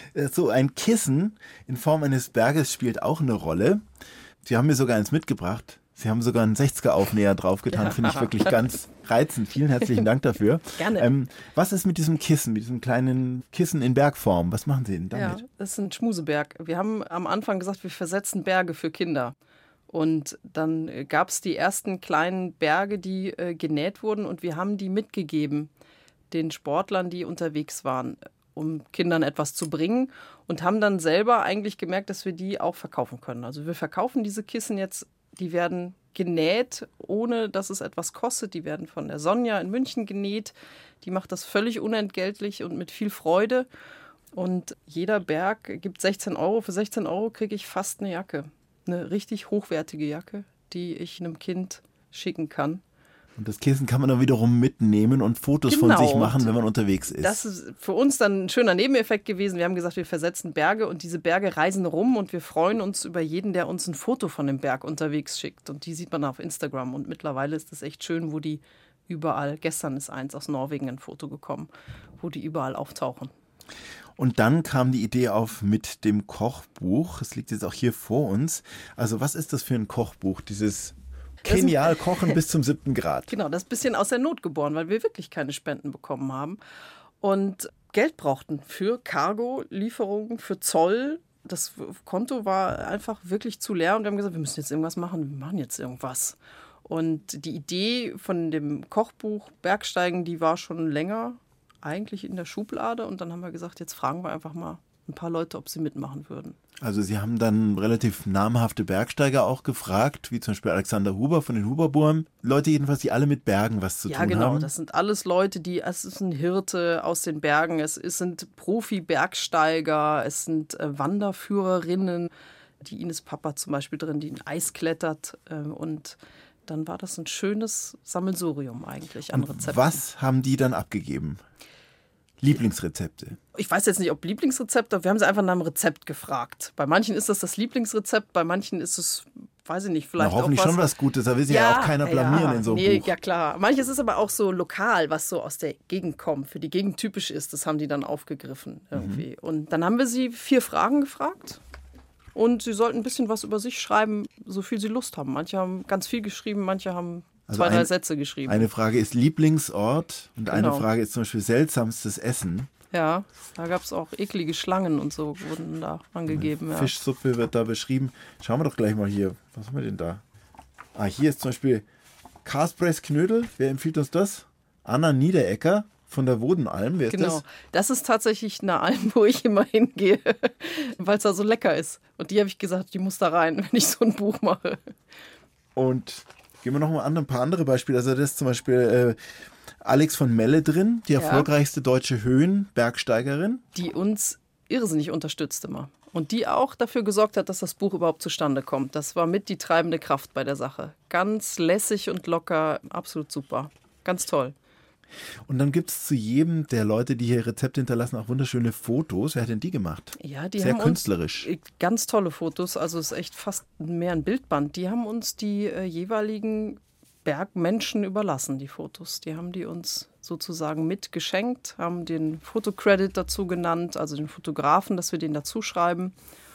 So ein Kissen in Form eines Berges spielt auch eine Rolle. Sie haben mir sogar eins mitgebracht. Sie haben sogar einen 60er-Aufnäher draufgetan, finde ich wirklich ganz reizend. Vielen herzlichen Dank dafür. Gerne. Was ist mit diesem Kissen, mit diesem kleinen Kissen in Bergform? Was machen Sie denn damit? Ja, das ist ein Schmuseberg. Wir haben am Anfang gesagt, wir versetzen Berge für Kinder. Und dann gab es die ersten kleinen Berge, die genäht wurden und wir haben die mitgegeben den Sportlern, die unterwegs waren, um Kindern etwas zu bringen und haben dann selber eigentlich gemerkt, dass wir die auch verkaufen können. Also wir verkaufen diese Kissen jetzt, die werden genäht, ohne dass es etwas kostet. Die werden von der Sonja in München genäht. Die macht das völlig unentgeltlich und mit viel Freude. Und jeder Berg gibt 16 Euro. Für 16 Euro kriege ich fast eine Jacke. Eine richtig hochwertige Jacke, die ich einem Kind schicken kann. Und das Kissen kann man dann wiederum mitnehmen und Fotos von sich machen, wenn man unterwegs ist. Das ist für uns dann ein schöner Nebeneffekt gewesen. Wir haben gesagt, wir versetzen Berge und diese Berge reisen rum und wir freuen uns über jeden, der uns ein Foto von dem Berg unterwegs schickt. Und die sieht man auf Instagram und mittlerweile ist es echt schön, wo die überall, gestern ist eins aus Norwegen ein Foto gekommen, wo die überall auftauchen. Und dann kam die Idee auf mit dem Kochbuch. Es liegt jetzt auch hier vor uns. Also was ist das für ein Kochbuch, dieses Genial kochen bis zum 7. Grad. Genau, das ist ein bisschen aus der Not geboren, weil wir wirklich keine Spenden bekommen haben und Geld brauchten für Cargo-Lieferungen, für Zoll. Das Konto war einfach wirklich zu leer und wir haben gesagt, wir müssen jetzt irgendwas machen, wir machen jetzt irgendwas. Und die Idee von dem Kochbuch Bergsteigen, die war schon länger eigentlich in der Schublade und dann haben wir gesagt, jetzt fragen wir einfach mal ein paar Leute, ob sie mitmachen würden. Also Sie haben dann relativ namhafte Bergsteiger auch gefragt, wie zum Beispiel Alexander Huber von den Huberburm. Leute jedenfalls, die alle mit Bergen was zu tun haben. Ja, genau. Das sind alles Leute, es ist ein Hirte aus den Bergen, es sind Profi-Bergsteiger, es sind Wanderführerinnen, die Ines Papa zum Beispiel drin, die in Eis klettert und dann war das ein schönes Sammelsurium eigentlich an Rezepten. Was haben die dann abgegeben? Lieblingsrezepte? Ich weiß jetzt nicht, ob Lieblingsrezepte, wir haben sie einfach nach einem Rezept gefragt. Bei manchen ist das Lieblingsrezept, bei manchen ist es, weiß ich nicht, vielleicht hoffentlich auch was. Schon was Gutes, da will sich ja auch keiner blamieren in so einem Buch. Ja, klar. Manches ist aber auch so lokal, was so aus der Gegend kommt, für die Gegend typisch ist, das haben die dann aufgegriffen irgendwie. Und dann haben wir sie 4 Fragen gefragt und sie sollten ein bisschen was über sich schreiben, so viel sie Lust haben. Manche haben ganz viel geschrieben, manche haben 2, 3 Sätze geschrieben. Eine Frage ist Lieblingsort und eine Frage ist zum Beispiel seltsamstes Essen. Ja, da gab es auch eklige Schlangen und so wurden da angegeben. Ja. Fischsuppe wird da beschrieben. Schauen wir doch gleich mal hier. Was haben wir denn da? Hier ist zum Beispiel Kaspressknödel. Wer empfiehlt uns das? Anna Niederecker von der Wodenalm. Wer ist das? Genau, das ist tatsächlich eine Alm, wo ich immer hingehe, weil es da so lecker ist. Und die habe ich gesagt, die muss da rein, wenn ich so ein Buch mache. Und gehen wir noch mal an ein paar andere Beispiele. Also das ist zum Beispiel Alex von Melle drin, die erfolgreichste deutsche Höhenbergsteigerin. Die uns irrsinnig unterstützt immer. Und die auch dafür gesorgt hat, dass das Buch überhaupt zustande kommt. Das war mit die treibende Kraft bei der Sache. Ganz lässig und locker, absolut super. Ganz toll. Und dann gibt es zu jedem der Leute, die hier Rezepte hinterlassen, auch wunderschöne Fotos. Wer hat denn die gemacht? Ja, die Sehr haben künstlerisch. uns ganz tolle Fotos, also es ist echt fast mehr ein Bildband. Die haben uns die jeweiligen Bergmenschen überlassen, die Fotos. Die haben die uns sozusagen mitgeschenkt, haben den Fotocredit dazu genannt, also den Fotografen, dass wir den dazu schreiben.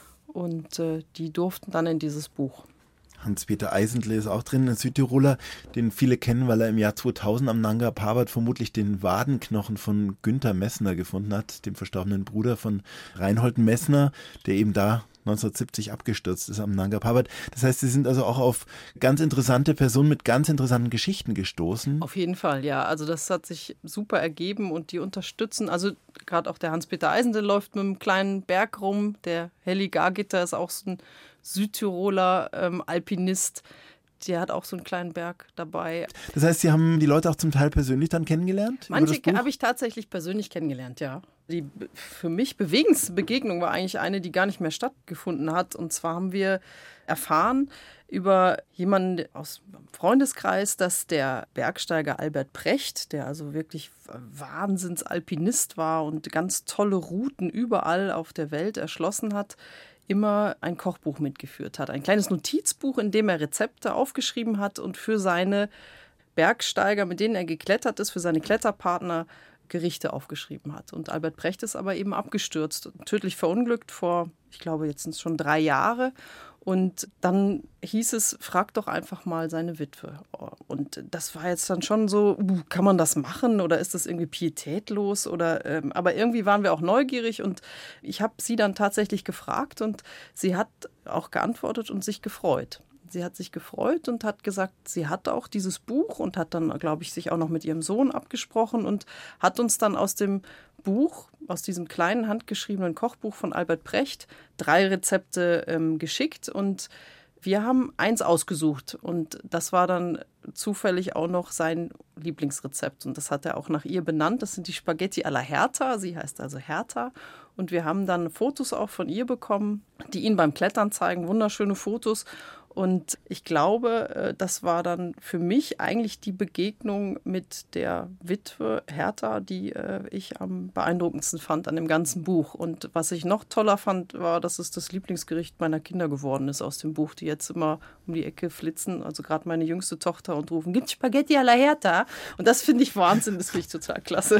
Und die durften dann in dieses Buch. Hans-Peter Eisentle ist auch drin, ein Südtiroler, den viele kennen, weil er im Jahr 2000 am Nanga Parbat vermutlich den Wadenknochen von Günther Messner gefunden hat, dem verstorbenen Bruder von Reinhold Messner, der eben da 1970 abgestürzt ist am Nanga Parbat. Das heißt, Sie sind also auch auf ganz interessante Personen mit ganz interessanten Geschichten gestoßen. Auf jeden Fall, ja. Also das hat sich super ergeben und die unterstützen. Also gerade auch der Hans-Peter Eisentle läuft mit einem kleinen Berg rum. Der Heli Gargitter ist auch so ein Südtiroler Alpinist. Der hat auch so einen kleinen Berg dabei. Das heißt, Sie haben die Leute auch zum Teil persönlich dann kennengelernt? Manche habe ich tatsächlich persönlich kennengelernt, ja. Die für mich bewegendste Begegnung war eigentlich eine, die gar nicht mehr stattgefunden hat. Und zwar haben wir erfahren über jemanden aus dem Freundeskreis, dass der Bergsteiger Albert Precht, der also wirklich Wahnsinnsalpinist war und ganz tolle Routen überall auf der Welt erschlossen hat, immer ein Kochbuch mitgeführt hat. Ein kleines Notizbuch, in dem er Rezepte aufgeschrieben hat und für seine Bergsteiger, mit denen er geklettert ist, für seine Kletterpartner Gerichte aufgeschrieben hat. Und Albert Precht ist aber eben abgestürzt, tödlich verunglückt vor, ich glaube, jetzt sind es schon 3 Jahre. Und dann hieß es, frag doch einfach mal seine Witwe. Und das war jetzt dann schon so, kann man das machen oder ist das irgendwie pietätlos? Aber irgendwie waren wir auch neugierig und ich habe sie dann tatsächlich gefragt und sie hat auch geantwortet und sich gefreut. Sie hat sich gefreut und hat gesagt, sie hat auch dieses Buch und hat dann, glaube ich, sich auch noch mit ihrem Sohn abgesprochen und hat uns dann aus dem Buch, aus diesem kleinen handgeschriebenen Kochbuch von Albert Precht 3 Rezepte geschickt und wir haben eins ausgesucht und das war dann zufällig auch noch sein Lieblingsrezept und das hat er auch nach ihr benannt. Das sind die Spaghetti alla Hertha, sie heißt also Hertha und wir haben dann Fotos auch von ihr bekommen, die ihn beim Klettern zeigen, wunderschöne Fotos. Und ich glaube, das war dann für mich eigentlich die Begegnung mit der Witwe Hertha, die ich am beeindruckendsten fand an dem ganzen Buch. Und was ich noch toller fand, war, dass es das Lieblingsgericht meiner Kinder geworden ist aus dem Buch, die jetzt immer um die Ecke flitzen, also gerade meine jüngste Tochter, und rufen, gibt's Spaghetti alla Hertha? Und das finde ich Wahnsinn, das finde ich total klasse.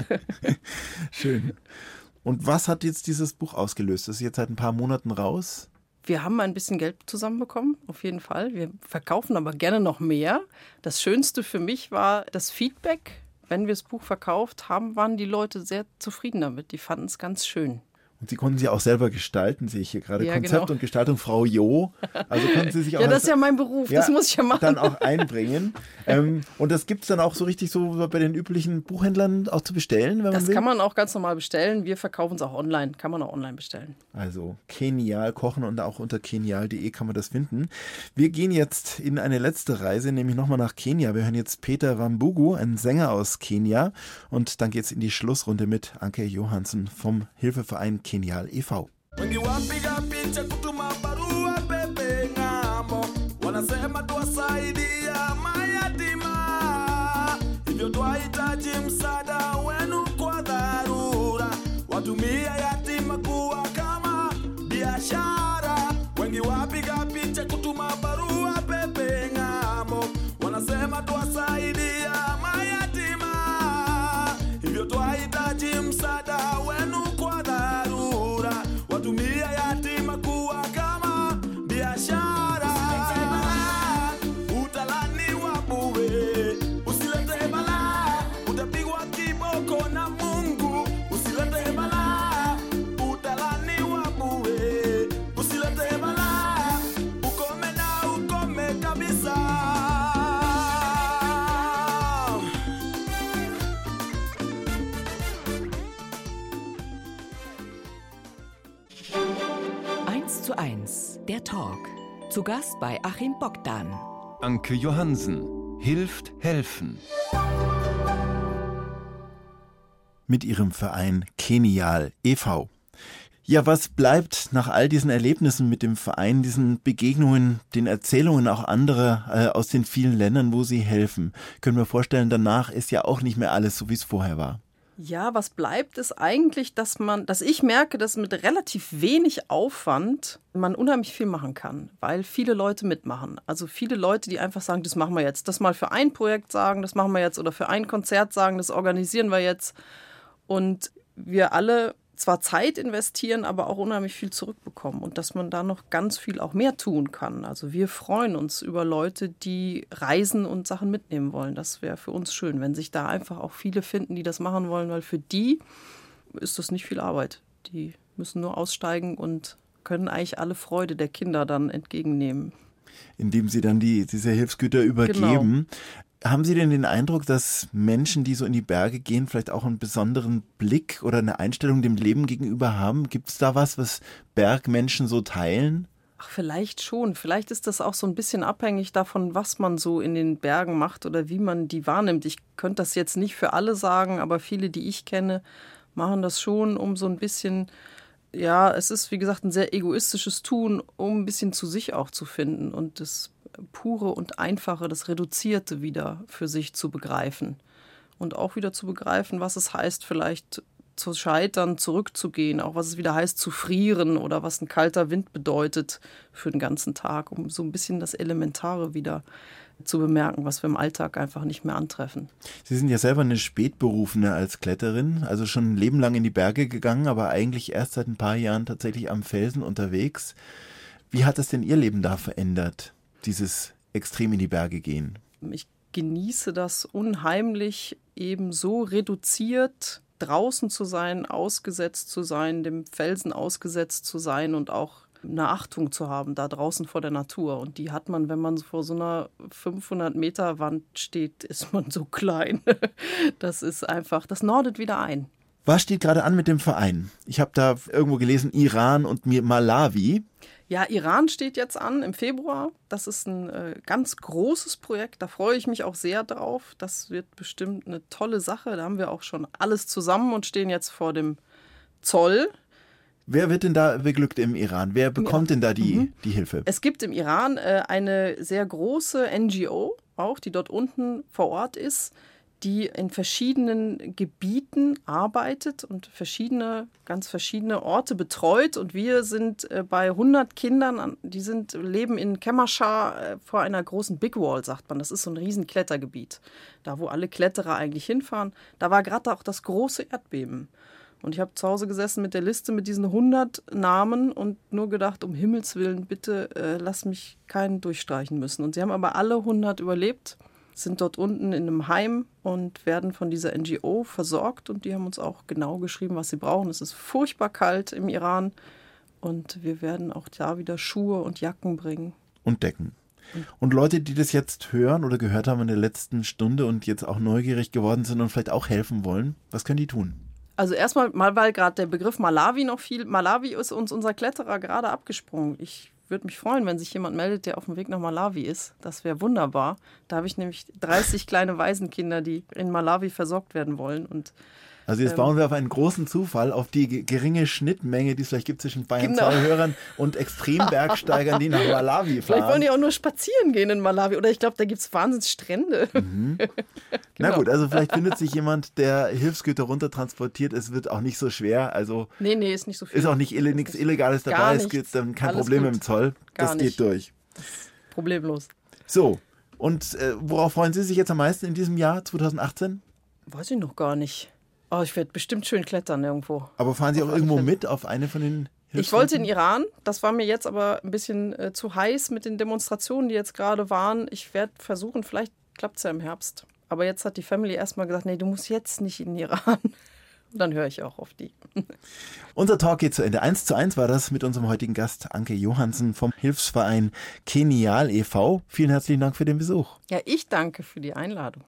Schön. Und was hat jetzt dieses Buch ausgelöst? Das ist jetzt seit ein paar Monaten raus. Wir haben ein bisschen Geld zusammenbekommen, auf jeden Fall. Wir verkaufen aber gerne noch mehr. Das Schönste für mich war das Feedback. Wenn wir das Buch verkauft haben, waren die Leute sehr zufrieden damit. Die fanden es ganz schön. Und Sie konnten sie auch selber gestalten, sehe ich hier gerade. Ja, Konzept genau. und Gestaltung, Frau Jo. Also konnten Sie sich auch Ja, das ist ja mein Beruf, das muss ich ja machen. Dann auch einbringen. Und das gibt es dann auch so richtig so bei den üblichen Buchhändlern auch zu bestellen, wenn man Das will? kann man auch ganz normal bestellen. Wir verkaufen es auch online. Kann man auch online bestellen. Also Kenial kochen und auch unter kenial.de kann man das finden. Wir gehen jetzt in eine letzte Reise, nämlich nochmal nach Kenia. Wir hören jetzt Peter Wambugu, einen Sänger aus Kenia. Und dann geht es in die Schlussrunde mit Anke Johansen vom Hilfeverein Kenial e.V. Wengi wapiga picha kutuma barua pepe ng'ambo, wanasema tuwasaidia mayatima, hivyo twahitaji msaada wenu kwa dharura, watumia yatima kuwa kama biashara. Wengi wapiga picha kutuma barua pepe ng'ambo, wanasema tuwasaidia mayatima, hivyo twahitaji msaada wenu kwa dharura, watumia yatima kuwa kama biashara. Utalaniwa bure, usilete balaa, utapigwa kiboko na Mungu. Usilete balaa, utalaniwa bure, usilete balaa, ukome na ukome kabisa. Eins zu eins, der Talk. Zu Gast bei Achim Bogdan. Anke Johansen. Hilft helfen. Mit ihrem Verein Kenial e.V. Ja, was bleibt nach all diesen Erlebnissen mit dem Verein, diesen Begegnungen, den Erzählungen auch anderer aus den vielen Ländern, wo Sie helfen? Können wir vorstellen, danach ist ja auch nicht mehr alles so, wie es vorher war. Ja, was bleibt, ist eigentlich, dass ich merke, dass mit relativ wenig Aufwand man unheimlich viel machen kann, weil viele Leute mitmachen. Also viele Leute, die einfach sagen, das machen wir jetzt. Das mal für ein Projekt sagen, das machen wir jetzt, oder für ein Konzert sagen, das organisieren wir jetzt. Und wir alle zwar Zeit investieren, aber auch unheimlich viel zurückbekommen und dass man da noch ganz viel auch mehr tun kann. Also wir freuen uns über Leute, die reisen und Sachen mitnehmen wollen. Das wäre für uns schön, wenn sich da einfach auch viele finden, die das machen wollen, weil für die ist das nicht viel Arbeit. Die müssen nur aussteigen und können eigentlich alle Freude der Kinder dann entgegennehmen. Indem Sie dann diese Hilfsgüter übergeben. Genau. Haben Sie denn den Eindruck, dass Menschen, die so in die Berge gehen, vielleicht auch einen besonderen Blick oder eine Einstellung dem Leben gegenüber haben? Gibt es da was Bergmenschen so teilen? Ach, vielleicht schon. Vielleicht ist das auch so ein bisschen abhängig davon, was man so in den Bergen macht oder wie man die wahrnimmt. Ich könnte das jetzt nicht für alle sagen, aber viele, die ich kenne, machen das schon, um so ein bisschen, ja, es ist wie gesagt ein sehr egoistisches Tun, um ein bisschen zu sich auch zu finden und das Pure und Einfache, das Reduzierte wieder für sich zu begreifen. Und auch wieder zu begreifen, was es heißt, vielleicht zu scheitern, zurückzugehen, auch was es wieder heißt, zu frieren oder was ein kalter Wind bedeutet für den ganzen Tag, um so ein bisschen das Elementare wieder zu bemerken, was wir im Alltag einfach nicht mehr antreffen. Sie sind ja selber eine Spätberufene als Kletterin, also schon ein Leben lang in die Berge gegangen, aber eigentlich erst seit ein paar Jahren tatsächlich am Felsen unterwegs. Wie hat das denn Ihr Leben da verändert? Dieses extrem in die Berge gehen? Ich genieße das unheimlich, eben so reduziert draußen zu sein, ausgesetzt zu sein, dem Felsen ausgesetzt zu sein und auch eine Achtung zu haben, da draußen vor der Natur. Und die hat man, wenn man vor so einer 500-Meter-Wand steht, ist man so klein. Das ist einfach, das nordet wieder ein. Was steht gerade an mit dem Verein? Ich habe da irgendwo gelesen, Iran und Malawi. Ja, Iran steht jetzt an im Februar. Das ist ein ganz großes Projekt. Da freue ich mich auch sehr drauf. Das wird bestimmt eine tolle Sache. Da haben wir auch schon alles zusammen und stehen jetzt vor dem Zoll. Wer wird denn da beglückt im Iran? Wer bekommt denn da die Hilfe? Es gibt im Iran eine sehr große NGO, auch die dort unten vor Ort ist, die in verschiedenen Gebieten arbeitet und ganz verschiedene Orte betreut. Und wir sind bei 100 Kindern, die leben in Kermanshah vor einer großen Big Wall, sagt man. Das ist so ein riesen Klettergebiet, da wo alle Kletterer eigentlich hinfahren. Da war gerade auch das große Erdbeben. Und ich habe zu Hause gesessen mit der Liste mit diesen 100 Namen und nur gedacht, um Himmels Willen, bitte lass mich keinen durchstreichen müssen. Und sie haben aber alle 100 überlebt, sind dort unten in einem Heim und werden von dieser NGO versorgt. Und die haben uns auch genau geschrieben, was sie brauchen. Es ist furchtbar kalt im Iran und wir werden auch da wieder Schuhe und Jacken bringen. Und Decken. Und Leute, die das jetzt hören oder gehört haben in der letzten Stunde und jetzt auch neugierig geworden sind und vielleicht auch helfen wollen, was können die tun? Also erstmal, weil gerade der Begriff Malawi noch viel, Malawi ist uns unser Kletterer gerade abgesprungen. Ich würde mich freuen, wenn sich jemand meldet, der auf dem Weg nach Malawi ist. Das wäre wunderbar. Da habe ich nämlich 30 kleine Waisenkinder, die in Malawi versorgt werden wollen. Und also jetzt bauen wir auf einen großen Zufall, auf die geringe Schnittmenge, die es vielleicht gibt zwischen Bayern 2 Hörern und Extrembergsteigern, die nach Malawi fahren. Vielleicht wollen die auch nur spazieren gehen in Malawi. Oder ich glaube, da gibt es Wahnsinnsstrände. Mhm. Na gut, also vielleicht findet sich jemand, der Hilfsgüter runtertransportiert. Es wird auch nicht so schwer. Also nee, ist nicht so viel. Ist auch nichts Illegales dabei. Es gibt dann kein Problem mit dem Zoll. Das geht durch. Problemlos. So, und worauf freuen Sie sich jetzt am meisten in diesem Jahr 2018? Weiß ich noch gar nicht. Oh, ich werde bestimmt schön klettern irgendwo. Aber fahren Sie auch irgendwo mit auf eine von den Hilfsgütern? Ich wollte in Iran. Das war mir jetzt aber ein bisschen zu heiß mit den Demonstrationen, die jetzt gerade waren. Ich werde versuchen, vielleicht klappt es ja im Herbst. Aber jetzt hat die Family erstmal gesagt, nee, du musst jetzt nicht in Iran. Und dann höre ich auch auf die. Unser Talk geht zu Ende. 1:1 war das mit unserem heutigen Gast Anke Johansen vom Hilfsverein Kenial e.V. Vielen herzlichen Dank für den Besuch. Ja, ich danke für die Einladung.